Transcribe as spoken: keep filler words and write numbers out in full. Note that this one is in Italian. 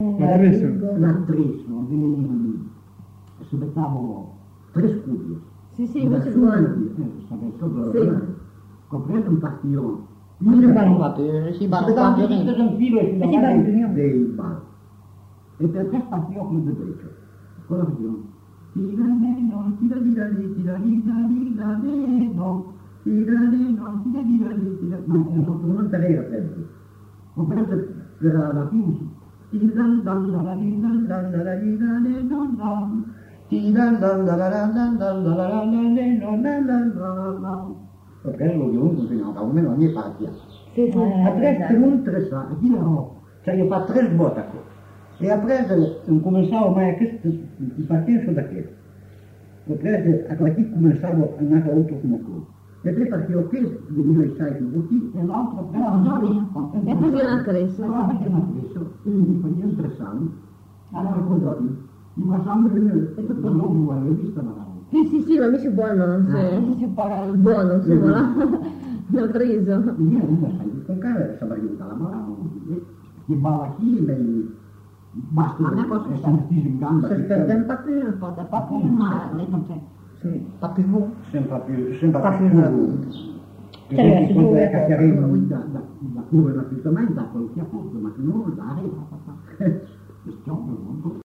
Ma adesso l'attrezzo, aspettavo tre scudi. Sì, sì, questo è buono. Sì. Comprendo un pastillone. Non si fanno papiri, si fanno papiri. Un filo e si Si fanno davanti dei bar. E per te pastillone con il beccio. Cosa facevano? Tiraneno, tiranino, tiranino, tiranino, tiranino, no, non te l'era sempre. Ho preso per la fine. Tiran dan dan dan dan dan dan dan dan. Tiran dan dan dan dan dan dan dan dan dan. Perché lo devo consegnare, almeno la mia partita. Sì, sì. A tre secondi tre sa, e no, cioè io ho fatto tre sbotte. E a prendere, non cominciavo mai a questo, i partiti sono da che. Ho preso, a qualche cominciavo a andare a altro come quello. E tre partivo che veniva il sai tutti, e l'altro però no, E poi viene a crescere. no, anche una crescere, quindi faceva interessante. Allora ricordato, mi passavo e tutto non l'avevo visto ma Sì, sì, sì, ma mi si buono, sì. Si paga il buono, insomma. L'ho preso. io non sai, con cara stava aiutando la mano, di balacchine, basta le cose sono in gamba. Se per un papiro, un po' da papiro, ma lei non c'è. Sì, papiro. Sempre più, sempre Papiro. più. Cioè, si può capire da da curva l'affittamento, da qualche appunto, ma non lo dare.